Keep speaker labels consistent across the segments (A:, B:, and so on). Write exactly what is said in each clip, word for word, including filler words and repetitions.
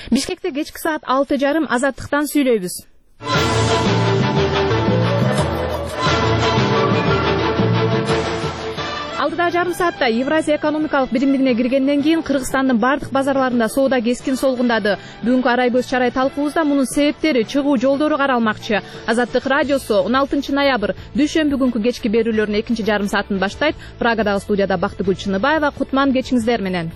A: Бишкекте кечки саат алты жарым Азаттыктан сүйлөйбүз. Алтыда жарым саатта Евразия экономикалык биримдигине киргенден кийин Кыргызстандын бардык базарларында соода кескин солгундады. Бүгүнкү арай көз чарай талкуубузда мунун себептери, чыгуу жолдору каралмакчы. Азаттык радиосу он алтынчы ноябрь дүйшөмбү күнкү кечки берүүлөрүнүн экинчи жарым саатын баштайт. Прагадагы студияда Бактыгүл Чыныбаева, Кутман кечиңиздер менен.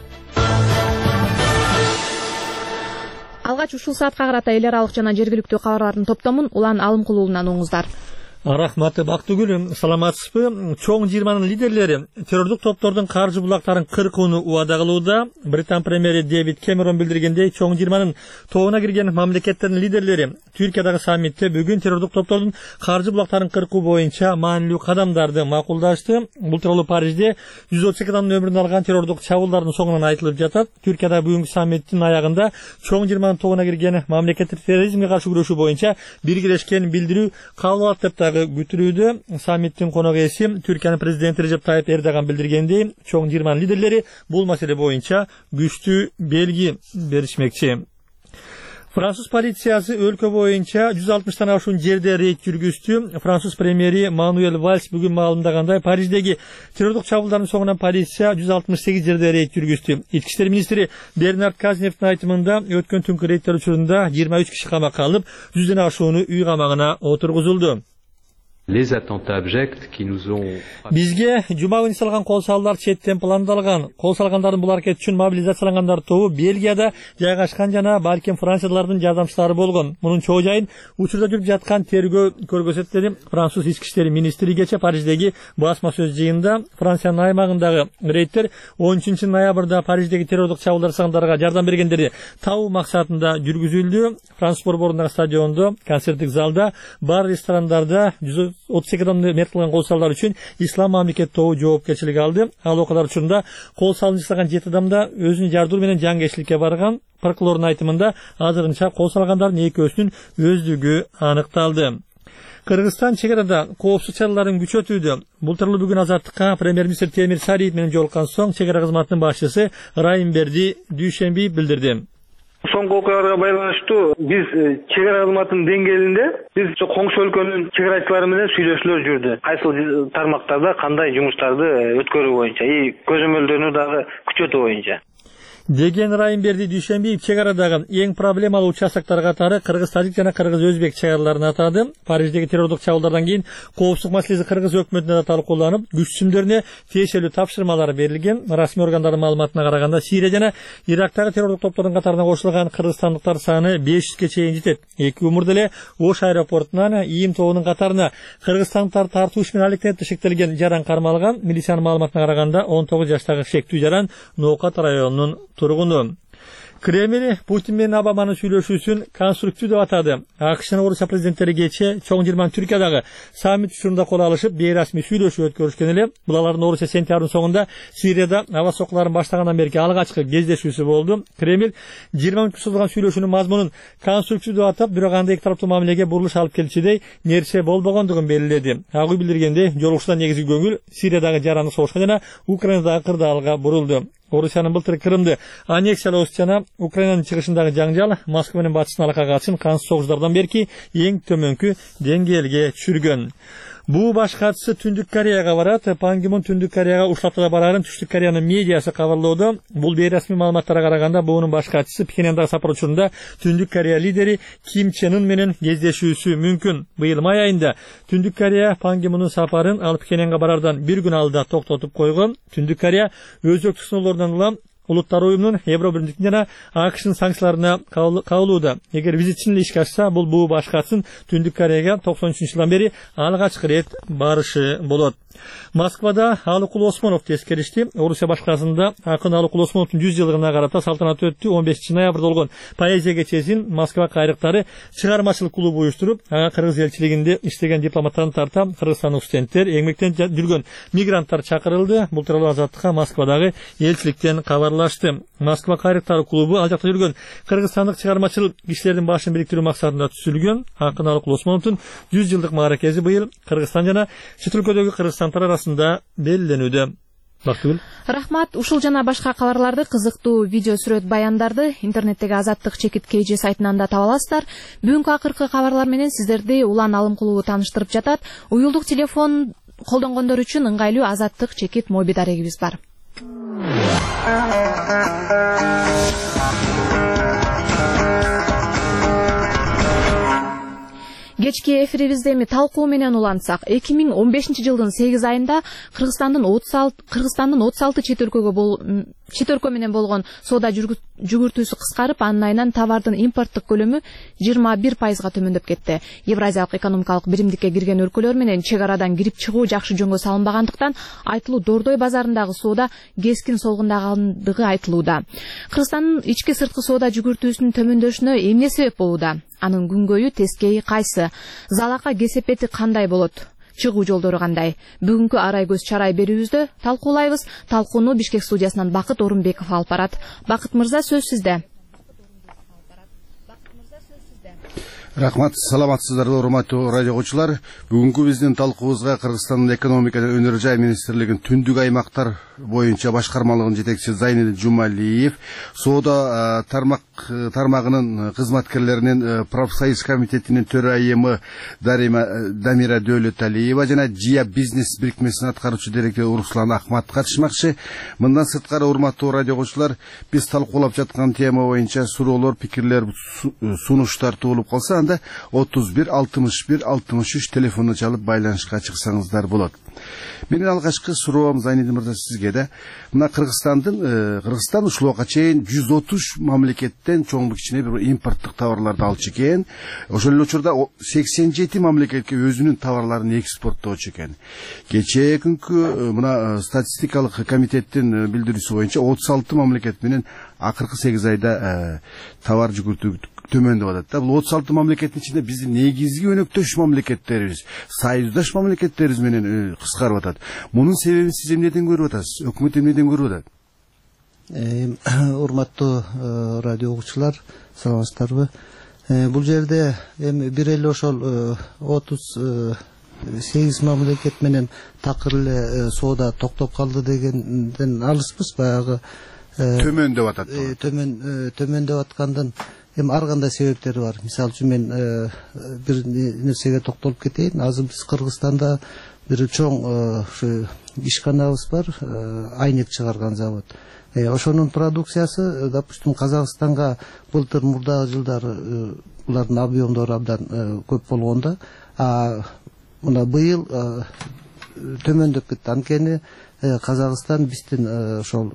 A: Алгач ушул саатка карата эл аралык жана жергиликтүү кабарлардын топтомун Улан Алымкулуулунан уңуңуздар.
B: Рахматы Бактыгүл, саламатсызбы? Чоң жыйырманын лидерлери террордук топтордун каржы булактарын кыркууну убада кылууда. Британ премьери Дэвид Кэмерон билдиргендей, чоң жыйырманын тобуна кирген мамлекеттердин лидерлери Түркиядагы саммитте бүгүн террордук топтордун каржы булактарын кыркуу боюнча маанилүү кадамдарды макулдашты. Бул тууралуу Парижде жүз отуз эки адамдын өмүрүн алган террордук чабуулдардын соңунан айтылып жатат. Түркияда бүгүнкү саммиттин аягында чоң жыйырманын тобуна кирген мамлекеттер терроризмге каршы күрөшүү боюнча биргелешкен билдирүү кабыл алат деп күтүлүүдө. Саммиттин конок ээси Түркиянын президенти Режеп Тайып Эрдоган билдиргендей, чоң жыйырманын лидерлери бул маселе боюнча күчтүү белги беришмекчи. Француз полициясы өлкө боюнча жүз алтымыштан ашуун жерде рейд жүргүздү. Француз премьери Мануэль Вальс бүгүн маалымдагандай, Париждеги террордук чабуулдардын соңунан полиция жүз алтымыш сегиз жерде рейд жүргүздү. Ички иштер министри Бернард Казневдин айтымында, өткөн түнкү рейдтер учурунда жыйырма үч киши камакка алып, жүздөн ашууну үй камагына отургузулду. Бизге жума күнү салган кол салуулар четтен пландалган. Кол салгандардын бул аракет үчүн мобилизациялангандар тобу Бельгияда жайгашкан жана балким Франциядалардын жардамчылары болгон. Мунун чоо жайын учурда жүрүп жаткан тергөө көргөзөт деди Француз ички иштер министри кече Париждеги басма сөз жыйынында. Франциянын аймагындагы рейдтер он үчүнчү ноябрда Париждеги террордук чабуулдар жасагандарга жардам бергендерди табуу максатында жүргүзүлдү. Француз борборундағы стадиондо, концерттик залда, бар ресторандарда жүз отуз эки адамды мерт кылган кол салуулар үчүн Ислам мамлекет тобу жоопкерчилик алды. Ал окуялар учурунда кол салуун жасаган жети адам да өзүнүн жардыруу менен жангечиликке барган. Прокурордун айтымында азырынча кол салгандардын экөөсүнүн өздүгү аныкталды. Кыргызстан чек арада коопсуз чараларын күчөтүүдө. Бул тууралуу бүгүн Азаттыкка премьер-министр Темир Сариев менен жолуккан соң чек ара кызматынын башчысы Райымберди Дүйшөмбиев билдирди.
C: Соңку окуяларга байланыштуу биз чек ара кызматынын деңгээлинде биз коңшу өлкөнүн чек арачылары менен сүйлөшүүлөр жүрдү. Кайсыл тармактарда кандай жумуштарды өткөрүү боюнча, и көзөмөлдөнүү дагы күчөтүү боюнча.
B: Деген Райымберди Дүйшөмбиев чек арадагы эң проблемалуу участоктор катары кыргыз-тажик жана кыргыз-өзбек чек араларын атады. Париждеги террордук чабуулдардан кийин коопсуздук маселеси кыргыз өкмөтүнө да талкууланып, күчтүмдөрүнө тиешелүү тапшырмалар берилген. Расмий органдардын маалыматына караганда, Сирия жана Ирактагы террордук топтордун катарына кошулган кыргызстандыктар саны беш жүзгө чейин жетет. Эки умурда эле Ош аэропортунан ИИМ тобунун катарына кыргызстандыктар тартуу иш менен алектенет шектелген жаран кармалган. Милициянын маалыматына караганда он тогуз жаштагы шектүү жаран Ноокат районунун тургуну. Кремль Путин менен Обаманын сүйлөшүүсүн конструктив деп атады. АКШ жана Орусия президенттери кече чоң жыйырманын Түркиядагы саммит учурунда кол алышып, бейрасмий сүйлөшүү өткөрүшкөн эле. Бул алардын Орусия сентябрдын соңунда Сирияда аба соккуларын баштагандан берки алгачкы кездешүүсү болду. Кремль жыйырма мүнөткө созулган сүйлөшүүнүн мазмунун конструктив деп атап, бирок анда эки тараптуу мамилеге бурулуш алып келчидей нерсе болбогондугун белгиледи. Агуу билдиргендей, жолугушуудан негизги көңүл Сириядагы жарандык согушка жана Украинадагы кырдаалга бурулду. Орусиянын былтыр Крымды аннексиялоосу жана Украинанын чыгышындагы жаңжал Москва менен батыштын алакагатын кансыз согуштардан берки эң төмөнкү деңгээлге түшүргөн. Бу баш катчысы Түндүк Кореяга барат. Пан Ги Мун Түндүк Кореяга уштапта барарын Түштүк Кореянын медиасы кабарлоодо. Бул бейрасмий маалыматтарга караганда, бунун баш катчысы Пхеньяндагы сапар учурунда Түндүк Корея лидери Ким Чен Ын менен кездешүүсү мүмкүн. Быйыл май айында Түндүк Корея Пан Ги Мундун сапарын ал Пхеньянга барардан бир күн алда токтотуп койгон. Түндүк Корея өзөктүк сыноолордон улам Улуттар уюмунун Евробирликтин жана АКШнын санкцияларына кабылууда. Эгер визитчинин ишке ашса, бул буу баш катчысын Түндүк Кореяга токсон үчүнчү жылдан бери алгачкы ирет барышы болот. Москвада Алыкул Осмонов тескеришти. Орусия башкарасында акын Алыкул Осмоновдун жүз жылдыгына карата салтанат өттү. он бешинчи ноябрда болгон поэзия кечесин Москва кайрыктары чыгармачылык клубу уюштуруп, ага кыргыз элчилигинде иштеген дипломаттарын тарта кыргызстандык студенттер, эмгектен жүргөн мигранттар чакырылды. Бул тууралуу Азаттыкка Москвадагы элчиликтен кабарлашты. Москва кайрыктары клубу ал жакта жүргөн кыргызстандык чыгармачыл кишилердин башын бириктирүү максатында түзүлгөн. Акын Алыкул Осмоновдун жүз жылдык мааракеси быйыл Кыргызстан жана чет өлкөдөгү кыргызстандыктар арасында белгиленүүдө. Бактыгүл.
A: Рахмат. Ушул жана башка кабарларды, кызыктуу видео сүрөт баяндарды интернеттеги Азаттык чекит kg сайтынан да таба аласыздар. Бүгүнкү акыркы кабарлар менен сиздерди Улан Алымкулуу тааныштырып жатат. Уюлдук телефон колдонгондор үчүн ыңгайлуу Азаттык чекит моби дарегибиз бар. Кечки эфирибизде эми талкуу менен улантсак, эки миң он бешинчи жылдын сегиз айында Кыргызстандын отуз алты Кыргызстандын отуз алты чет өлкөгө бол чет өлкө менен болгон соода жүгүртүүсү кыскарып, анын айынан товардын импорттук көлөмү жыйырма бир пайызга төмөндөп кетти. Евразиялык экономикалык биримдикке кирген өлкөлөр менен чек арадан кирип чыгуу жакшы жөнгө салынбагандыктан айтылуу Дордой базарындагы соода кескин солгундагандыгы айтылууда. Кыргызстандын ички сырткы соода жүгүртүүсүнүн төмөндөшүнө эмне себеп болууда? Анын күнгөйү, тескейи кайсы? Залака кесепети кандай болот? Чыгуу жолдору кандай? Бүгүнкү арай көз чарай берүүбүздө талкуулайбыз. Талкууну Бишкек студиясынан Бакыт Орунбеков алып барат. Бакыт мырза, сөз сизде.
D: Рахмат, саламатсыздарбы, урматтуу радио угуучулар. Бүгүнкү биздин талкуубузга Кыргызстандын экономика жана өнөр жай министрлигинин түндүк аймактар боюнча башкармалыгынын жетекчиси Зайнидин Жумалиев, соода тармак тармагынын кызматкерлеринин профсоюз комитетинин төрайымы Дамира Дөөлөталиева жана Жия бизнес бирикмесинин аткаруучу директору Руслан Ахмат катышмакчы. Мындан сырткары, урматтуу радио угуучулар, биз талкуулап жаткан тема боюнча суроолор, пикирлер, сунуштар туулуп калса, анда отуз бир алтымыш бир алтымыш үч телефонду чалып байланышка чыксаңыздар болот. Менин алгачкы суроом Зайнидин мырза сизге да. Мына Кыргызстандын Кыргызстан ушул убакка чейин жүз отуз мамлекеттен чоң кичине бир импорттук товарларды алчу экен. Ошол эле учурда сексен жети мамлекетке өзүнүн товарларын экспорттоочу экен. Кечээ күнкү мына статистикалык комитеттин билдирүүсү боюнча отуз алты мамлекет менен акыркы сегиз айда товар жүгүртүү төмөндөп атат да. Бул отуз алты мамлекеттин ичинде биздин негизги өнөктөш мамлекеттерибиз, союздаш мамлекеттерибиз менен кыскарып атат. Мунун себебин сиз эмнеден көрүп атасыз? Өкмөт эмнеден көрүп атат?
E: Урматтуу радио угуучулар, саламатсыздарбы? Бул жерде эми бир эле ошол отуз сегиз мамлекет менен такыр эле соода токтоп калды дегенден алыспыз. Баягы
D: төмөндөп атат.
E: Төмөн төмөндөп аткандын эми ар кандай себептери бар. Мисалы үчүн мен бир нерсеге токтолуп кетейин. Азыр биз Кыргызстанда бир чоң ушу ишканабыз бар, айнек чыгарган завод. Ошонун продукциясы, допустим, Казакстанга былтыр мурдагы жылдары булардын объемдору абдан көп болгондо, а мына быйыл төмөндөп кетти. Анткени Казакстан биздин ошол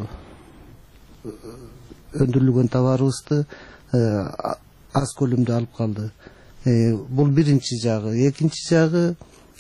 E: өндүрүлгөн товарыбызды аз көлөмдө алып калды. Бул биринчи жагы. Экинчи жагы,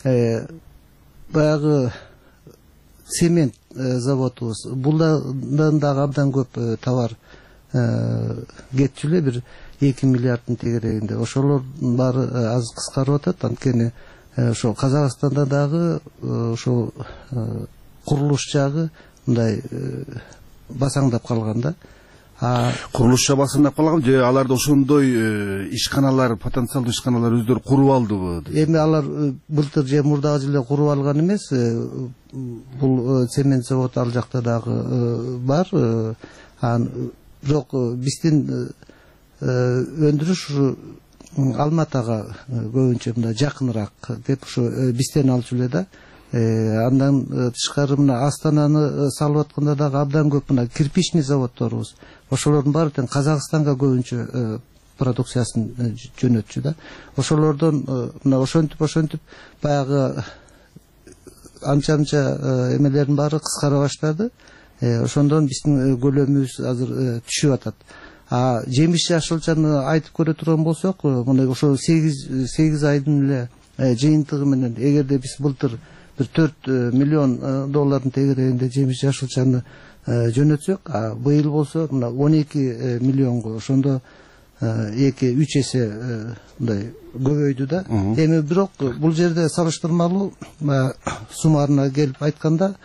E: баягы цемент заводубуз. Булдан дагы абдан көп товар кетчү эле, бир эки миллиарддын тегерегинде. Ошолордун баары аз кыскарып атат. Анткени ошо Казакстанда дагы ошо курулуш жагы мындай басаңдап калган да.
D: Курулушча басындап калган же аларды ошондой ишканалар, потенциалдуу ишканалар өздөрү куруп алдыбы?
E: Эми алар былтыр же мурдагы жылы куруп алган эмес. Бул цемент заводу ал жакта дагы бар. Бирок биздин өндүрүш Алматага көбүнчө мындай жакыныраак деп ушу бизден алчу эле да. Андан тышкары мына Астананы салып атканда дагы абдан көп мына кирпичный заводдорубуз. Ошолордун баары тең Казакстанга көбүнчө продукциясын жөнөтчү да. Ошолордон мына ошентип ошентип баягы анча-анча эмелердин баары кыскара баштады. Ошондон биздин көлөмүбүз азыр түшүп атат. А жемиш жашылчаны айтып көрө турган болсок, мына ошол сегиз айдын эле жыйынтыгы менен эгерде биз былтыр бир төрт миллион доллардын тегерегинде жемиш жашылчаны жөнөтсөк, а быйыл болсо мына он эки миллионго, ошондо эки үч эсе мындай көбөйдү да. Эми бирок бул жерде салыштырмалуу суммарына келип айтканда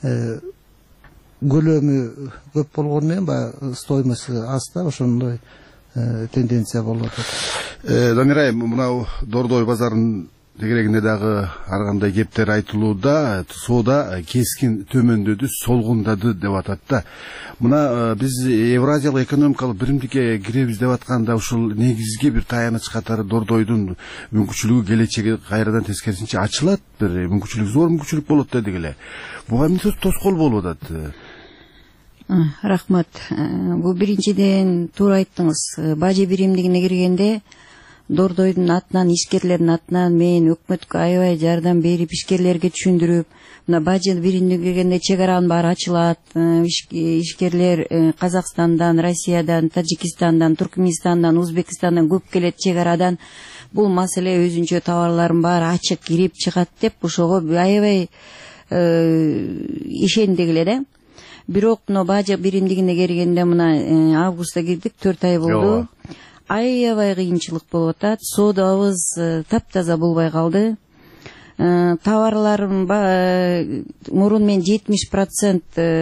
E: көлөмү көп болгону менен баягы стоимосу аз да, ошондой тенденция болуп атат.
D: Дамир айым, мына Дордой базарынын тегерегинде дагы ар кандай кептер айтылууда, соода кескин төмөндөдү, солгундады деп атат да. Мына биз Евразиялык экономикалык биримдикке киребиз деп атканда ушул негизги бир таяныч катары Дордойдун мүмкүнчүлүгү келечеги кайрадан тескерисинче ачылат, бир мүмкүнчүлүк, зор мүмкүнчүлүк болот дедик эле. Буга эмне тоскоол болуп атат?
F: Рахмат. Бул биринчиден туура айттыңыз. Бажы биримдигине киргенде Дордойдун атынан, ишкерлердин атынан мен өкмөткө аябай жардам берип, ишкерлерге түшүндүрүп, мына бажы биримдигине киргенде чек аранын баары ачылат, ишкерлер Казакстандан, Россиядан, Таджикистандан, Туркменистандан, Узбекистандан көп келет чек арадан. Бул маселе өзүнчө товарлардын баары ачык кирип чыгат деп ошого аябай ишендик эле да. Бирок мына бажы биримдигине киргенде мына августта кирдик, төрт ай болду. Аябай кыйынчылык болуп атат. Соодабыз таптаза болбой калды. Товарларым мурун мен жетимиш процент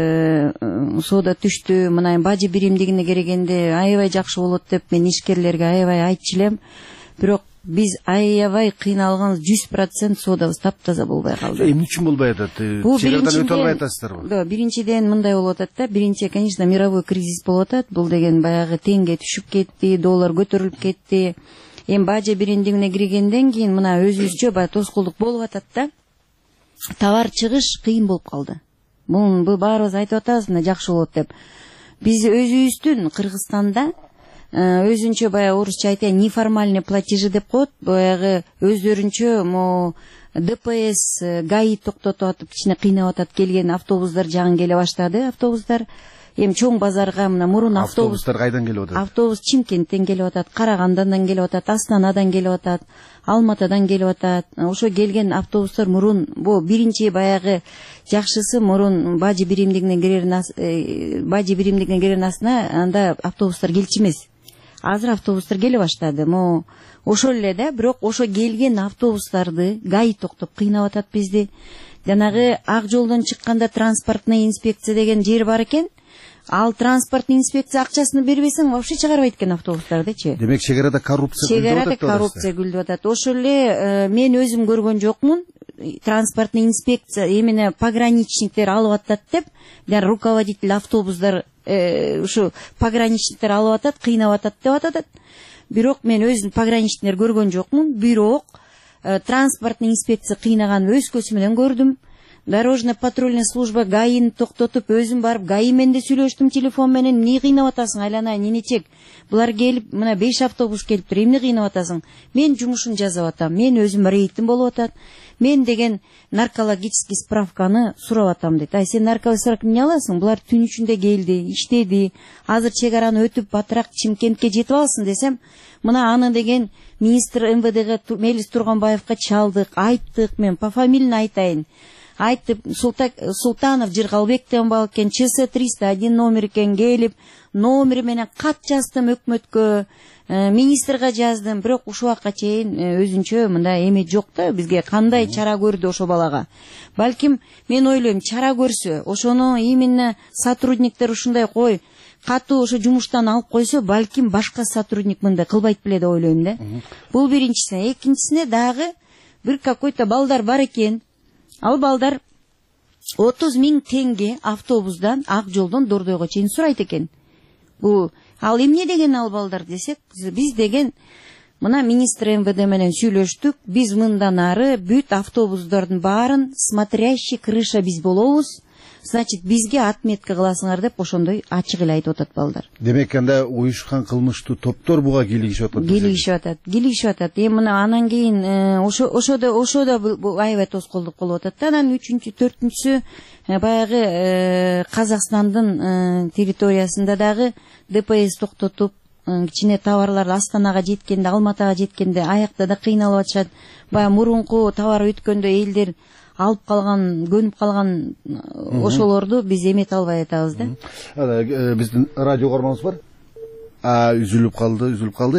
F: соода түштү. Мына бажы биримдигине киргенде аябай жакшы болот деп мен ишкерлерге аябай айтчу элем. Бирок биз аябай кыйналганбыз, жүз процент соодабыз таптаза болбой калды. Эмне үчүн болбой атат? Чегарадан өтө албай атасыздарбы? Да, биринчиден мындай болуп атат да. Биринчи, конечно, мировой кризис болуп атат. Бул деген баягы теңге түшүп кетти, доллар көтөрүлүп кетти. Эми бажы биримдигине киргенден кийин мына өзүбүзчө баягы тоскоолдук болуп атат да. Товар чыгыш кыйын болуп калды. Бул баарыбыз айтып атабыз, мына жакшы болот деп. Биз өзүбүздүн Кыргызстанда өзүнчө баягы орусча айтайын, неформальный платежи деп коет, баягы өздөрүнчө мо ДПС, ГАИ токтотуп атып, кичине кыйнап атат, келген автобустар жагын келе баштады, автобустар. Эми чоң базарга мына мурун
D: автобустар кайдан келип атат?
F: Автобус Чимкенттен келип атат, Карагандан келип атат, Астанадан келип атат, Алматадан келип атат. Ошо келген автобустар мурун бу биринчи баягы жакшысы мурун бажы биримдигине кирерин бажы биримдигине кирерин астына анда автобустар келчү эмес. Азыр автобустар келе баштады. Мо ошол эле да, бирок ошо келген автобустарды ГАИ токтоп кыйнап атат бизди. Жанагы ак жолдон чыкканда транспортный инспекция деген жер бар экен. Ал транспортный инспекция акчасын бербесең вообще чыгарбайт экен автобустардычы.
D: Демек чегарада коррупция гүлдөп атат.
F: Чегарада коррупция гүлдөп атат. Ошол эле мен өзүм көргөн жокмун. Транспортный инспекция именно пограничниктер алып атат деп, жана руководитель автобустар ушу пограничниктер алып атат, кыйнап атат деп атат. Бирок мен өзүм пограничниктер көргөн жокмун. Бирок транспортный инспекция кыйнаган өз көзүм менен көрдүм. Дорожная патрульная служба ГАИни токтотуп, өзүм барып ГАИ менен да сүйлөштүм телефон менен. Эмне кыйнап атасың, айланай, ненечек? Булар келип, мына беш автобус келиптир, эмне кыйнап атасың? Мен жумушун жасап атам, мен өзүм рейтим болуп атат. Мен деген наркологический справканы сурап атам дейт. Ай, сен наркологический справка эмне аласың? Булар түн ичинде келди, иштеди. Азыр чек араны өтүп батыраак Чимкентке жетип алсын десем, мына аны деген министр эм вэ дэ Мелис Турганбаевка чалдык, айттык, мен по фамилияны айтайын. Айтып, Султанов Жыргалбек деген бал экен, Ч С триста один номер экен, келип, номери менен кат жаздым өкмөткө, министрге жаздым, бирок ушул убакка чейин өзүнчө мындай эме жок да, бизге кандай чара көрдү ошо балага. Балким мен ойлойм, чара көрсө, ошону именно сотрудниктер ушундай кой, катуу ошо жумуштан алып койсо, балким башка сотрудник мындай кылбайт беле деп ойлойм да. Бул биринчиси. Экинчисине дагы бир какой-то балдар бар экен. Ал балдар отуз миң теңге автобустан ак жолдон Дордойго чейин сурайт экен. Бул ал эмне деген ал балдар десек, биз деген мына министр эм вэ дэ менен сүйлөштүк, биз мындан ары бүт автобустардын баарын смотрящий крыша биз болобуз. Значит, бизге отметка кыласыңар деп ошондой ачык эле айтып атат балдар.
D: Демек анда уюшкан кылмыштуу топтор буга кийлигишип атат.
F: Кийлигишип атат, кийлигишип атат. Эми мына анан кийин ошо ошодо ошодо аябай тоскоолдук болуп атат. Анан үчүнчү, төртүнчүсү баягы Казакстандын территориясында дагы дэ пэ эс токтотуп, кичине товарлар Астанага жеткенде, Алматага жеткенде аякта да кыйналып атышат. Баягы мурунку товар өткөндө элдер алып калган, көнүп калган ошолорду биз эмете албай атабыз да.
D: Биздин радио көрмөбүз бар. үзүлүп калды үзүлүп калды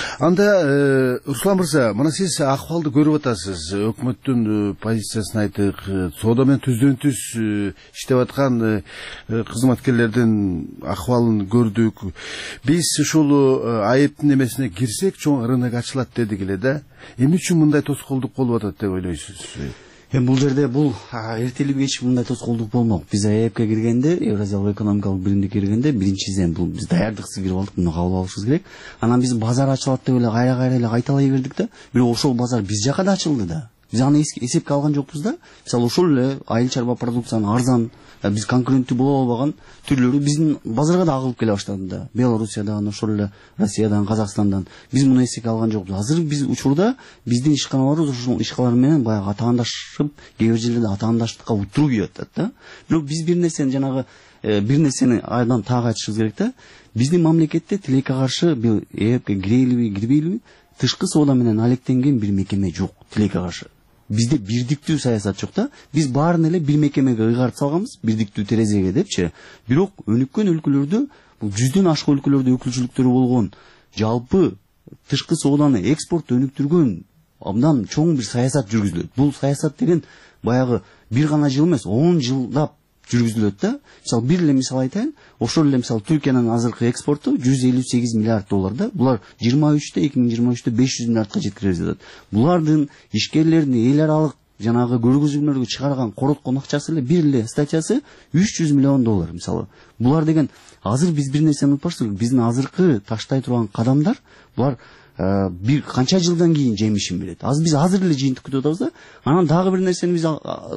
D: анда Руслан мырза, мына сиз акыбалды көрүп атасыз, өкмөттүн позициясын айттык, соода менен түздөн түз иштеп аткан кызматкерлердин акыбалын көрдүк. Биз ушул айыптын эмесине кирсек чоң рынок ачылат дедик эле да. Эмне үчүн мындай тоскоолдук болуп атат деп ойлойсуз?
G: Эми бул жерде бул эртелик кеч мындай тоскоолдук болмок. Биз АЭПке киргенде, Евразиялык экономикалык биримдикке киргенде биринчиден бул биз даярдыксыз кирип алдык, муну кабыл алышыбыз керек. Анан биз базар ачылат деп эле кайра-кайра эле кайталай бердик да. Бирок ошол базар биз жака да ачылды да. Биз аны эсепке алган жокпуз да. Мисалы ошол эле айыл чарба продукциянын арзан, биз конкуренттүү боло албаган түрлөрү биздин базарга да агылып келе баштады да. Белоруссиядан, ошол эле Россиядан, Казакстандан. Биз муну эсепке алган жокпуз. Азыр биз учурда биздин ишканаларыбыз ошол ишкалар менен баягы атаандашып, кээ бир жерлерде атаандаштыкка утуруу кирип атат да. Бирок биз бир нерсени жанагы бир нерсени айдан так айтышыбыз керек да. Биздин мамлекетте тилекке каршы бул ЭЭПке кирелиби, кирбейлиби, тышкы соода менен алектенген бир мекеме жок тилекке каршы. Бизде бирдиктүү саясат жок да. Биз баарын эле бир мекемеге ыйгарып салганбыз, бирдиктүү терезеге депчи. Бирок өнүккөн өлкөлөрдө, бул жүздөн ашык өлкөлөрдө өкүлчүлүктөрү болгон, жалпы тышкы сооданы экспорт өнүктүргөн абдан чоң бир саясат жүргүзүлөт. Бул саясат деген баягы бир гана жыл эмес, он жылдап жүргүзүлөт да. Мисалы бир эле мисал айтайын, ошол эле мисалы Түркиянын азыркы экспорту жүз элүү сегиз миллиард доллар да. Булар жыйырма үчтө эки миң жыйырма үчтө беш жүз миллиардка жеткирип жатат. Булардын ишкерлердин эл аралык жанагы көргөзмөлөргө чыгарган короткон акчасы эле бир эле статьясы үч жүз миллион доллар мисалы. Булар деген азыр биз бир нерсени унутпашыбыз керек. Биздин азыркы таштай турган кадамдар булар бир канча жылдан кийин жемишин берет. Азыр биз азыр эле жыйынтык күтүп атабыз да. Анан дагы бир нерсени биз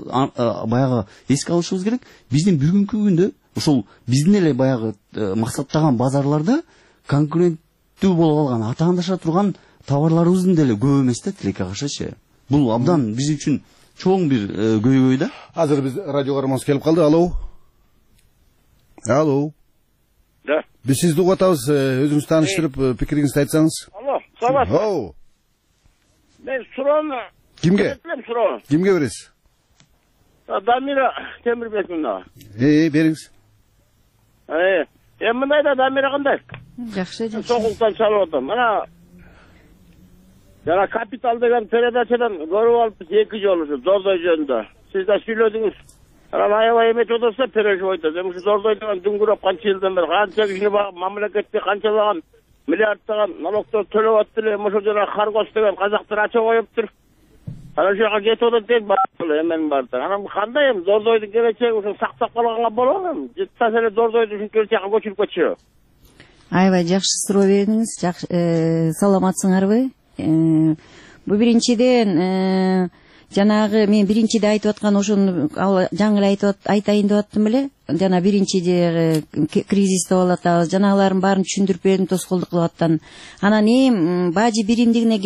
G: баягы эске алышыбыз керек. Биздин бүгүнкү күндө ошол биздин эле баягы максаттаган базарларда конкуренттүү болуп алган, атаандаша турган товарларыбыздын деле көп эмес да тилекке каршычы. Бул абдан биз үчүн чоң бир көйгөй да.
D: Азыр биз радио каарманыбыз келип калды. Алло. Алло.
H: Да.
D: Биз сизди угуп атабыз, өзүңүз тааныштырып, пикириңизди айтсаңыз.
H: Алло, саламатсызбы?
D: Оу.
H: Мен суроону
D: Кимге?
H: суроону.
D: Кимге бересиз?
H: Дамира Темирбек мына.
D: Э, бериңиз.
H: Э, эми мындайда Дамира кандай?
F: Жакшы, жакшы.
H: Сокултан чалып атам. Мына жана капитал деген передачадан көрүп алыппыз эки жолу Зордой жөнүндө. Сиз да сүйлөдүңүз. Анан аябай эметип отурса переживать этет. Эми Зордой деген дүңгүрөп канча жылдан бери канча кишини мамлекетте канчалаган миллиардтаган налогдор төлөп атты эле. Ошол жана Харгос деген казактар ача коюптур. Анан ошол жака кетип атат дейт баары эмен барды. Анан кандай эми Зордойдун келечеги ушул сактап калганга болобу эми? Жетсә эле Зордойду ушинтип жака көчүрүп кетчү.
F: Аябай жакшы суроо бердиңиз. Саламатсыңарбы? Бу биринчиден жанагы мен биринчиде айтып аткан ошону жаңы эле айтып айтайын деп аттым эле. Жана биринчиде кризис деп атабыз. Жанагылардын баарын түшүндүрүп бердим, тоскоолдук кылып аттан. Анан эми бажы биримдигине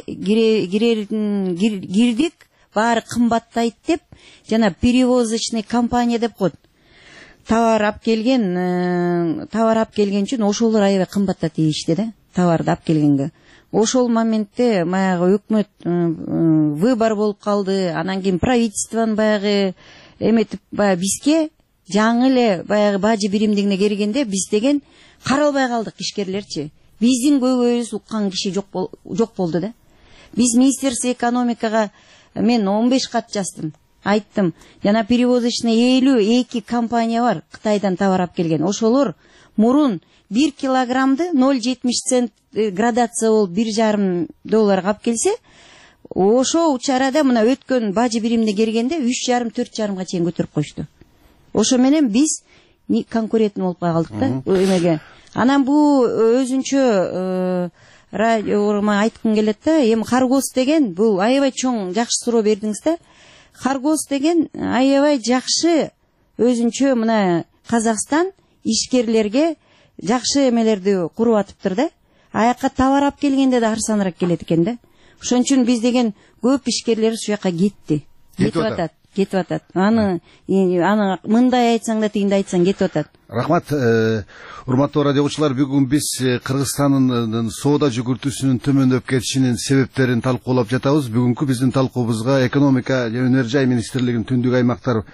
F: кирдик, баары кымбаттайт деп, жана перевозочный компания деп коет. Товар алып келген, товар алып келген үчүн ошолор аябай кымбаттат ийишти да, товарды алып келгенге. Ошол моментте баягы өкмөт выбор болуп калды. Анан кийин правительствонун баягы эметип баягы бизге жаңы эле баягы бажы биримдигине киргенде биз деген каралбай калдык ишкерлерчи. Биздин көбөйүбүз уккан киши жок болду да. Биз министерство экономикага мен он беш кат жаздым. Айттым, жана перевозочный элүү эки компания бар, Кытайдан товар алып келген. Ошолор мурун бир килограммды ноль жетимиш цент градация болуп бир жарым долларга алып келсе, ошо учарада мына өткөн бажы биримине киргенде үч жарым төрт жарымга чейин көтөрүп коюшту. Ошо менен биз конкурентный болуп калдык да эмеге. Анан бул өзүнчө радиома айткым келет да, эми Харгос деген бул аябай чоң жакшы суроо бердиңиз да. Харгос деген аябай жакшы өзүнчө мына Казакстан ишкерлерге жакшы эмелерди куруп атыптыр да. Аяка товар алып келгенде да арзаныраак келет экен да. Ошон үчүн биз деген көп ишкерлер ушул жака кетти. Кетип атат, кетип атат. Аны аны мындай айтсаң да тигинди айтсаң кетип атат.
D: Рахмат, урматтуу радио угуучулар, бүгүн биз Кыргызстандын соода жүгүртүүсүнүн төмөндөп кетишинин себептерин талкуулап жатабыз. Бүгүнкү биздин талкуубузга экономика жана өнөр жай министрлигинин түндүк аймактар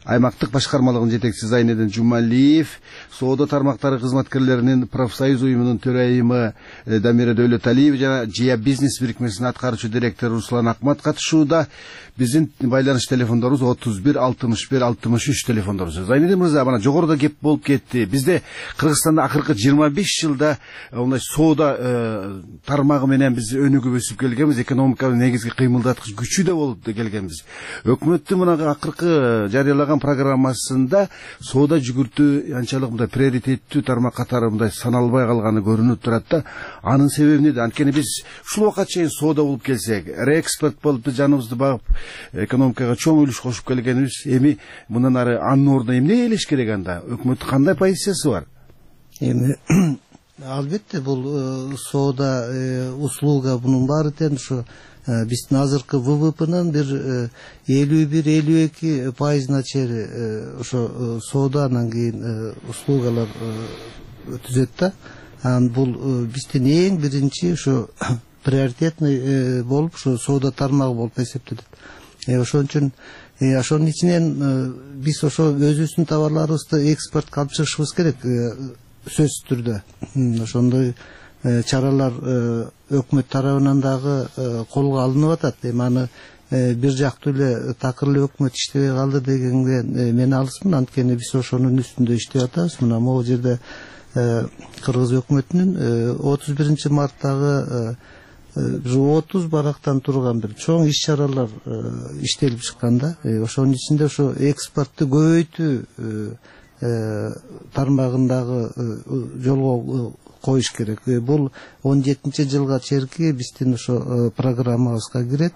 D: аймактык башкармалыгынын жетекчиси Зайнедин Жумалиев, соода тармактары кызматкерлеринин профсоюз уюмунун төрайымы Дамира Дөөлөталиева жана Жия бизнес бирикмесинин аткаруучу директору Руслан Акмат катышууда. Биздин байланыш телефондорубуз отуз бир алтымыш бир алтымыш үч телефондорубуз. Зайнедин мырза, мына жогоруда кеп болуп кетти. Бизде Кыргызстанда акыркы жыйырма беш жылда мындай соода тармагы менен биз өнүгүп өсүп келгенбиз, экономиканы негизги кыймылдаткыч күчү да болуп келгенбиз. Өкмөттүн мына акыркы жарыялаган программасында соода жүгүртүү анчалык мындай приоритеттүү тармак катары мындай саналбай калганы көрүнүп турат да. Анын себеби эмнеде? Анткени биз ушул убакка чейин соода болуп келсек, реэкспорт болуп жаныбызды багып экономикага чоң үлүш кошуп келгенибиз, эми мындан ары анын ордуна эмне элеш керек анда? Өкмөттүн кандай позициясы бар?
E: Эми албетте бул соода услуга бунун баары тең ушу биздин азыркы вэ вэ пэнын бир элүү бир элүү эки пайызына чейин ошо соода анан кийин услугалар түзөт да. Анан бул биздин эң биринчи ошо приоритетный болуп ошо соода тармагы болуп эсептелет. Ошон үчүн ошонун ичинен биз ошо өзүбүздүн товарларыбызды экспортко алып чыгышыбыз керек, сөзсүз түрдө. Ошондой чаралар өкмөт тарабынан дагы колго алынып атат. Эми аны бир жактуу эле такыр эле өкмөт иштебей калды дегенге мен алысмын, анткени биз ошонун үстүндө иштеп атабыз. Мына могу жерде Кыргыз өкмөтүнүн отуз биринчи марттагы отуз барактан турган бир чоң иш чаралар иштелип чыккан да. Ошонун ичинде ошо экспортту көбөйтүү тармагындагы жолго коюш керек. Бул он жетинчи жылга чейинки биздин ошо программабызга кирет.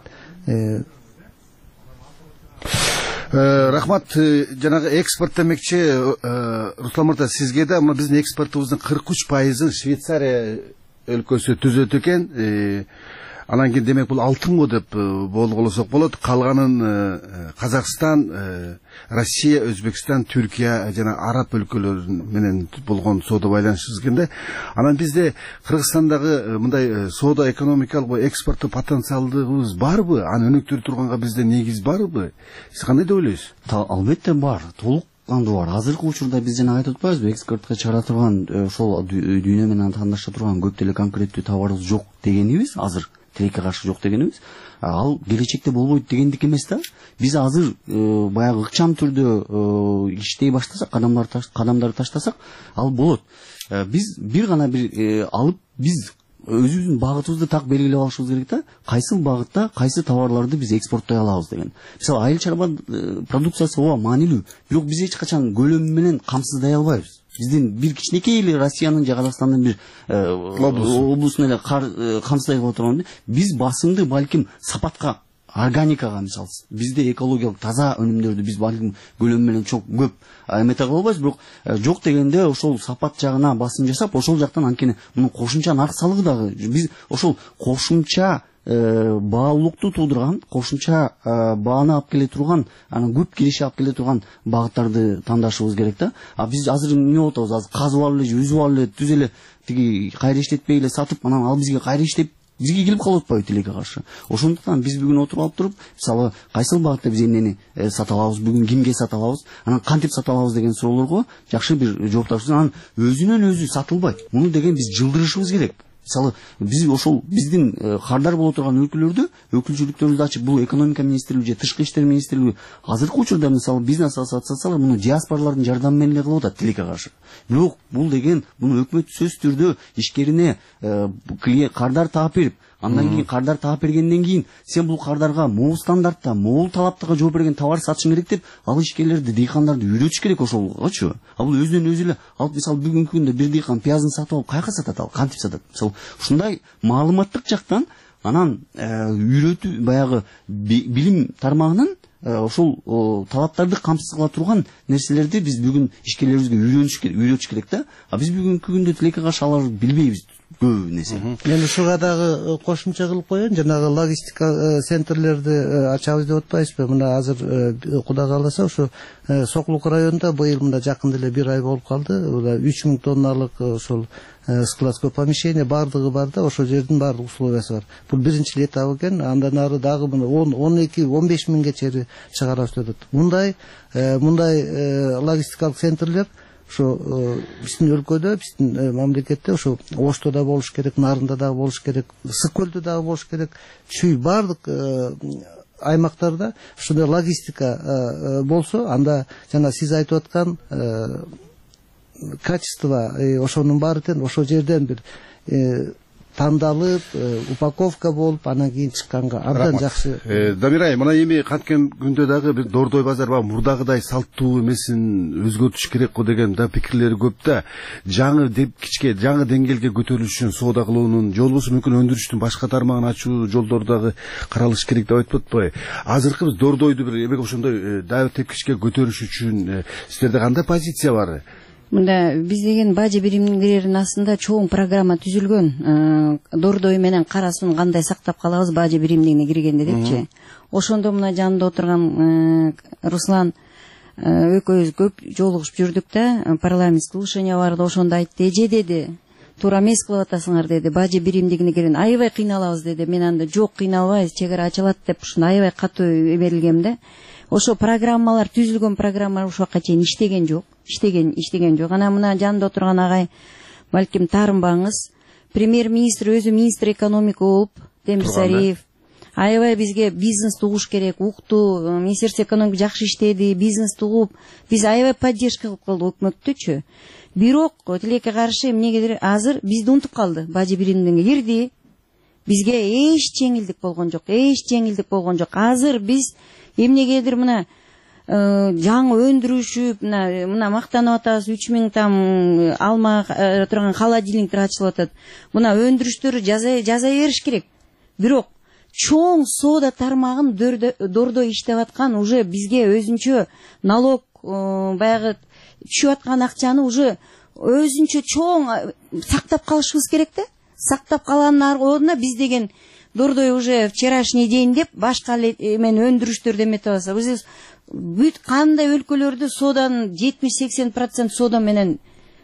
D: Рахмат, жанагы экспорт демекчи Руслан мырза, сизге да мына биздин экспортубуздун кырк үч пайызын Швейцария өлкөсү түзөт экен. Анан кийин демек бул алтын го деп болголосок болот. Калганын Казакстан, Россия, Өзбекстан, Түркия жана араб өлкөлөрү менен болгон соода байланышыбыз экенде. Анан бизде Кыргызстандагы мындай соода экономикалык экспорттуу потенциалыбыз барбы? Аны өнүктүрө турганга бизде негиз барбы? Сиз кандай деп ойлойсуз?
G: Албетте бар. Толук кандуу бар. Азыркы учурда биз жана айтып атпайбызбы, экспортко чыгара турган, ошол дүйнө менен тандашта турган көп деле конкреттүү товарыбыз жок дегенибиз, азыр тилекке каршы жок дегенибиз. Ал келечекте болбойт дегендик эмес да. Биз азыр баягы ыкчам түрдө иштей баштасак, кадамдарды таштасак, ал болот. Биз бир гана бир алып, биз өзүбүздүн багытыбызды так белгилеп алышыбыз керек да. Кайсы багытта кайсы товарларды биз экспорттой алабыз деген. Мисалы, айыл чарба продукциясы ооба маанилүү, бирок биз эч качан көлөмү менен камсыздай албайбыз. Биздин бир кичинекей эле Россиянын же Казакстандын бир облусун эле камсыздай кыла турган. Биз басымды балким сапатка, органикага, мисалы, бизде экологиялык таза өнүмдөрдү биз балким көлөм менен чок көп эмете кыла албайбыз, бирок жок дегенде ошол сапат жагына басым жасап, ошол жактан анткени мунун кошумча нарк салыгы дагы биз ошол кошумча баалуулукту туудурган, кошумча бааны алып келе турган, анан көп киреше алып келе турган багыттарды тандашыбыз керек да. А биз азыр эмне болуп атабыз? Азыр казып алып эле, үзүп алып эле, түз эле тиги кайра иштетпей эле сатып, анан ал бизге кайра иштеп, бизге келип калып атпайбы тилекке каршы. Ошондуктан биз бүгүн отуруп алып туруп, мисалы, кайсыл багытта биз эмнени сата алабыз, бүгүн кимге сата алабыз, анан кантип сата алабыз деген суроолорго жакшы бир жооп табышыбыз. Анан өзүнөн өзү сатылбайт. Муну деген биз жылдырышыбыз керек. Мисалы, биз ошол биздин кардар боло турган өлкөлөрдө өкүлчүлүктөрүбүздү ачып, бул экономика министрлиги же тышкы иштер министрлиги азыркы учурда мисалы бизнес ассоциациялар муну диаспоралардын жардамы менен эле кылып атат тилекке каршы. Бирок бул деген муну өкмөт сөзсүз түрдө ишкерине кардар таап берип, андан кийин кардар таап бергенден кийин сен бул кардарга могул стандартта, могул талаптага жооп берген товар сатышың керек деп, ал ишкерлерди, дыйкандарды үйрөтүш керек ошолгочу. А бул өзүнөн өзү эле алып, мисалы, бүгүнкү күндө бир дыйкан пиязын сатып алып кайка сатат, ал кантип сатат? Мисалы, ушундай маалыматтык жактан анан үйрөтүү баягы билим тармагынын ошол талаптарды камсыз кыла турган нерселерди биз бүгүн ишкерлерибизге үйрөнүш керек, үйрөтүш керек да. А биз бүгүнкү күндө тилекке каршы алар билбейбиз. көп нерсе.
E: Мен ушуга дагы кошумча кылып коеюн, жанагы логистика центрлерди ачабыз деп атпайбызбы? Мына азыр Кудай кааласа ушу Сокулук районунда быйыл мында жакында эле бир ай болуп калды. үч миң тонналык ошол складское помещение бардыгы бар да, ошол жердин баардык условиясы бар. Бул биринчи этап экен, андан ары дагы мына он он эки он беш миңге чейин чыгарып жатат. Мындай мындай логистикалык центрлер ошо биздин өлкөдө, биздин мамлекетте ошо Ошто да болуш керек, Нарында да болуш керек, Ысык көлдө да болуш керек. Чүй баардык аймактарда ушундай логистика болсо, анда жана сиз айтып аткан качество ошонун баары тең ошол жерден бир тандалып, упаковка болуп, анан кийин чыкканга абдан жакшы.
D: Дамир айым, мына эми канткен күндө дагы бир Дордой базар бар, мурдагыдай салттуу эмесин өзгөртүш керек го деген да пикирлери көп да. Жаңы деп кичке жаңы деңгээлге көтөрүлүш үчүн соода кылуунун же болбосо мүмкүн өндүрүштүн башка тармагын ачуу жолдору дагы каралыш керек деп айтып атпайбы? Азыркы биз Дордойду бир эми ошондой дагы тепкичке көтөрүш үчүн силерде кандай позиция бар?
F: Мында биз деген бажы биримдеринин астында чоң программа түзүлгөн. Дордой менен Кара Суун кандай сактап калабыз бажы биримдигине киргенде депчи. Ошондо мына жанында отурган Руслан экөөбүз көп жолугушуп жүрдүк да, парламент слушание барды, ошондо айтты, эже деди, туура эмес кылып атасыңар деди, бажы биримдигине кирген аябай кыйналабыз деди. Мен анда жок, кыйналбайбыз, чек ара ачылат деп ушуну аябай катуу берилгем да. Ошо программалар түзүлгөн, программалар ушуга чейин иштеген жок. иштеген иштеген жок. Анан мына жанында отурган агай балким таарынбаңыз, премьер-министр өзү министр экономика болуп, Демирсариев аябай бизге бизнес тугуш керек, укту, министерство экономика жакшы иштеди, бизнес тугуп, биз аябай поддержка кылып калдык өкмөттүчү. Бирок тилекке каршы эмнегедир азыр бизди унутуп калды. Бажы биримдиге кирди. Бизге эч жеңилдик болгон жок, эч жеңилдик болгон жок. Азыр биз эмнегедир мына жаңы өндүрүшүп, мына мына мактанып атабыз, үч миң там алма турган холодильниктер ачылып атат. Мына өндүрүштөрү жаза жаза бериш керек. Бирок чоң соода тармагын Дордой иштеп аткан уже бизге өзүнчө налог баягы түшүп аткан акчаны уже өзүнчө чоң сактап калышыбыз керек да. Сактап калганын ордуна биз деген Дордой уже вчерашний день деп башка мен өндүрүштөр деметип атса, биз бүт кандай өлкөлөрдө сооданын жетимиш сексен процент соода менен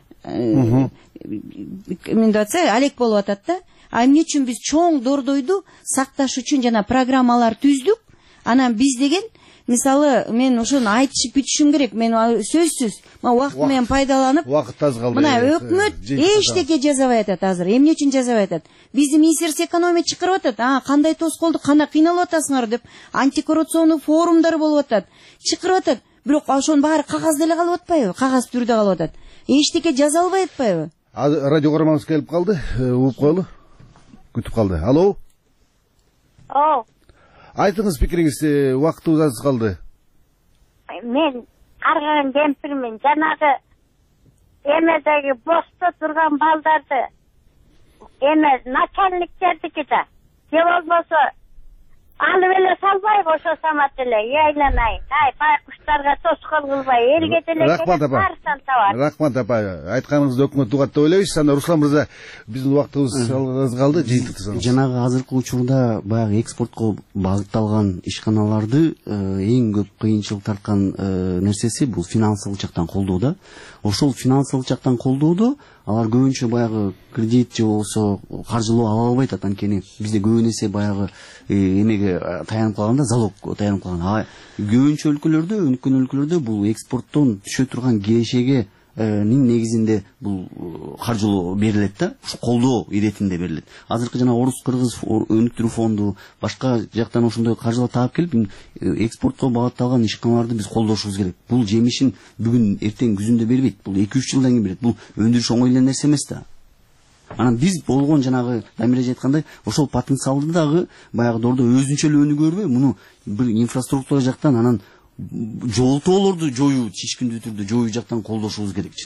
F: мен атса алек болуп атат да. А эмне үчүн биз чоң Дордойду сакташ үчүн жана программалар түздүк. Анан биз деген мисалы мен ошону айтышып бүтүшүм керек. Мен сөзсүз мына убакыт менен пайдаланып,
D: убакыт аз калды.
F: Мына өкмөт эчтеке жазабай атат азыр. Эмне үчүн жазабай атат? Бизди министерство экономика чакырып атат. А кандай тоскоолдук, кандай кыйналып атасыңар деп антикоррупциондук форумдар болуп атат. Чакырып атат. Бирок ошонун баары кагазда эле калып атпайбы? Кагаз түрдө калып атат. Эчтеке жаза албай атпайбы?
D: Радио көрөрманыбыз келип калды. Угуп коелу. Күтүп калды. Алло.
I: О.
D: Айтыңыз пикириңиз, убакытыбыз аз калды.
I: Мен арган кемпирмин. Жанагы эмедеги босто турган балдарды эме начальниктердики да. Же болбосо алып эле салбайбы ошо самат эле, айланайын. Ай, байкуштарга тоскоол кылбай, элге деле барсан табат.
D: Рахмат апа, айтканыңызды өкмөт угат деп ойлойбуз. Анда Руслан мырза, биздин убактыбыз аз калды, жыйынтыктасаңыз.
G: Жанагы азыркы учурда баягы экспортко багытталган ишканаларды эң көп кыйынчылык тарткан нерсеси бул финансылык жактан колдоо да. Ошол финансылык жактан колдоодо алар көбүнчө баягы кредит же болсо каржылоо ала албайт. Анткени бизде көбүн эсе баягы эмеге таянып калганда, залог таянып калган. Көбүнчө өлкөлөрдө, өнүккөн өлкөлөрдө бул экспорттон түшө турган кирешеге негизинде бул каржылоо берилет да, колдоо иретинде берилет. Азыркы жана орус кыргыз өнүктүрүү фонду башка жактан ошондой каржылар таап келип экспортко багытталган ишканаларды биз колдошубуз керек. Бул жемишин бүгүн эртең күзүндө бербейт, бул эки үч жылдан кийин берет. Бул өндүрүш оңой эле нерсе эмес да. Анан биз болгон жанагы Дамир эже айткандай ошол потенциалды дагы баягы Дордой өзүнчө эле өнүгөрбөй, муну бир инфраструктура жактан анан жолтоолорду жоюу, чечкиндүү түрдө жоюу жактан колдошубуз керек чын эле.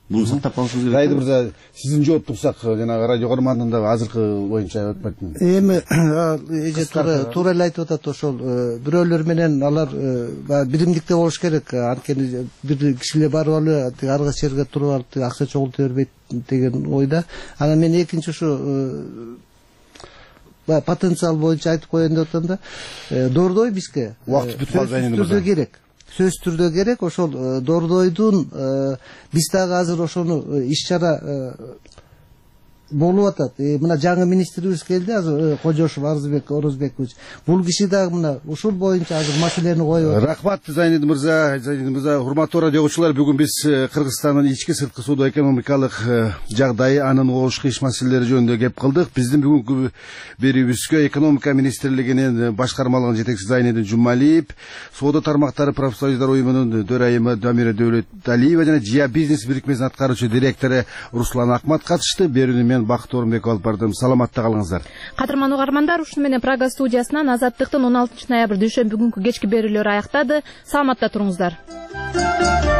G: Буну сактап калышыбыз керек.
D: Зайди мырза, сиздин жооп турсак, жанагы радио көрмөндүн дагы азыркы боюнча өкмөттүн.
E: Эми эже туура туура эле айтып атат, ошол бирөөлөр менен алар биримдикте болуш керек. Анткени бир кишилер барып алып арга жерге туруп алып акча чогулта бербейт деген ойда. Анан мен экинчи ушу потенциал боюнча айтып коеюн деп атам да. Дордой бизге
D: убакыт бүтүп калды
E: керек. Сөз түрдө керек. Ошол Дордойдун биз дагы азыр ошону иш чара болуп атат. Мына жаңы министрибиз келди азыр, Кожошов Арзбек Орозбекович. Бул киши дагы мына ушул боюнча азыр маселени коюп атат.
D: Рахмат Зайнид мырза, Зайнид мырза. Урматтуу радио окуучулар, бүгүн биз Кыргызстандын ички сырткы соода экономикалык жагдайы, анын болушкы иш маселелери жөнүндө кеп кылдык. Биздин бүгүнкү берүүбүзгө экономика министрлигинин башкармалыгынын жетекчиси Зайнид Жумалиев, соода тармактары профсоюздар уюмунун төрайымы Дамира Дөөлөталиева жана Жия бизнес бирикмесинин аткаруучу директору Руслан Акмат катышты. Берүүнү Бакыт Орунбеков алып бардым. Саламатта калыңыздар.
A: Кадырман угармандар, ушуну менен Прага студиясынан Азаттыктын он алтынчы ноябрь дүйшөмбү күнкү кечки берүүлөрү аяктады. Саламатта туруңуздар.